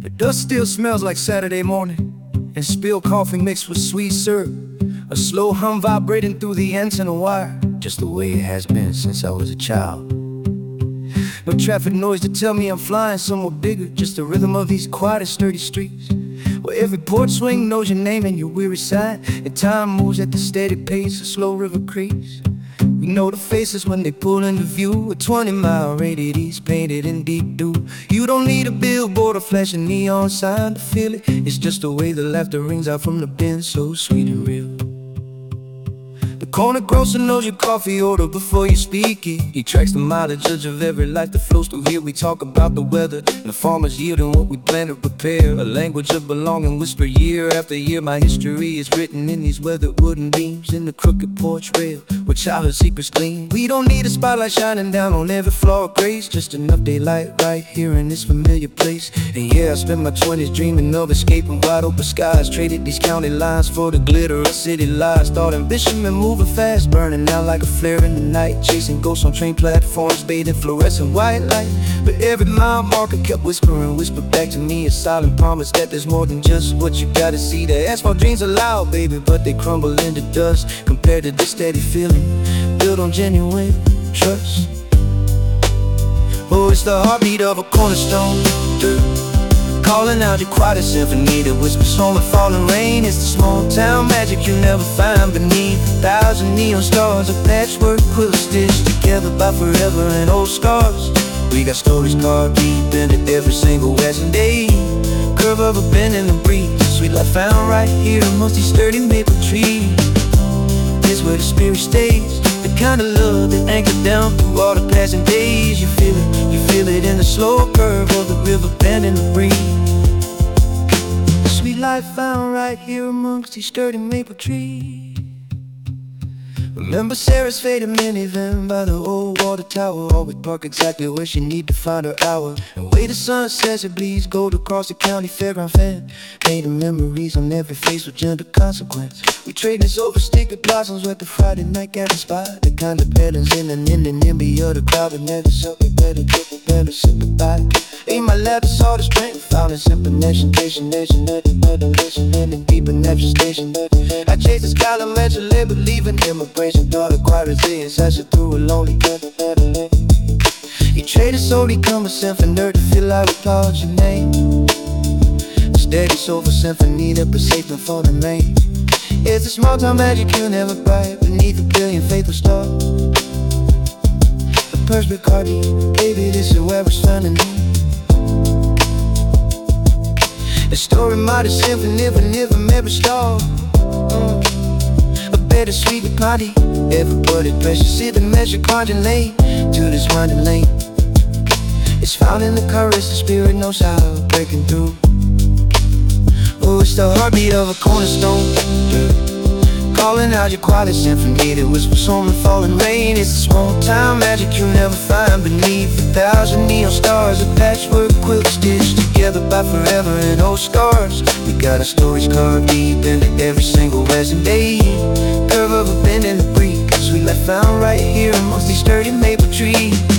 The dust still smells like Saturday morning, and spilled coffee mixed with sweet syrup. A slow hum vibrating through the antenna wire, just the way it has been since I was a child. No traffic noise to tell me I'm flying somewhere bigger, just the rhythm of these quiet and sturdy streets, where every porch swing knows your name and your weary sigh, and time moves at the steady pace a slow river creeps. We know the faces when they pull into view, a 20-mile radius painted in deep blue. You don't need a billboard or flashing neon sign to feel it. It's just the way the laughter rings out from the bin, so sweet and real. The corner grocer knows your coffee order before you speak it. He tracks the mileage of every life that flows through here. We talk about the weather and the farmers yielding what we plan to prepare. A language of belonging whisper year after year. My history is written in these weathered wooden beams, in the crooked porch rail where childhood secrets gleam. We don't need a spotlight shining down on every flaw or grace, just enough daylight right here in this familiar place. And yeah, I spent my 20s dreaming of escaping wide open skies. Traded these county lines for the glitter of city lies. Thought ambition and moving fast, burning out like a flare in the night. Chasing ghosts on train platforms, bathed in fluorescent white light. But every mile marker kept whispered back to me a silent promise that there's more than just what you gotta see. The asphalt dreams are loud, baby, but they crumble into dust compared to this steady feeling built on genuine trust. Oh, it's the heartbeat of a cornerstone, calling out your quietest symphony that whispers home in falling rain. It's the small town magic you'll never find beneath 1,000 neon stars, a patchwork quilt stitched together by forever and old scars. We got stories carved deep into every single western day, curve of a bend in the breeze, sweet life found right here amongst these sturdy maple trees. It's where the spirit stays, the kind of love that anchored down through all the passing days. You feel it in the slow curve of the river bend in the breeze. Sweet life found right here amongst these sturdy maple trees. Remember Sarah's faded minivan by the old water tower, always park exactly where she need to find her hour, and wait the sun sets it bleeds gold across the county fairground fan. Painting memories on every face with gentle consequence. We trade this over sticker blossoms with the Friday night gathering spot, the kind of patterns in the NIMBY of the crowd that never felt me better, better sympathize. In my lap, it's all the strength found in simple nation, and deep in every station. I chase the sky, I'm mentally believing in my brain. Daughter, quiet resilience, I should through a lonely battle. You traded solely come a symphony to feel like we applaud your name. A steady soulful symphony that persists before the rain. It's a small town magic you'll never buy beneath a billion faithful stars. A perfect heartbeat, baby, this is where we're standing. The story might have symphony but never every star. Bittersweet party, everybody precious, sit and measure congelate to this winding lane. It's found in the courage, the spirit knows how breaking through. Oh, it's the heartbeat of a cornerstone, calling out your quietest symphony that whispers home in falling rain. It's the small town magic you'll never find beneath 1,000 neon stars, a patchwork quilt stitched together by forever and old scars. We got our stories carved deep into every single western day, curve of a bend in the breeze, sweet life found right here amongst these sturdy maple trees.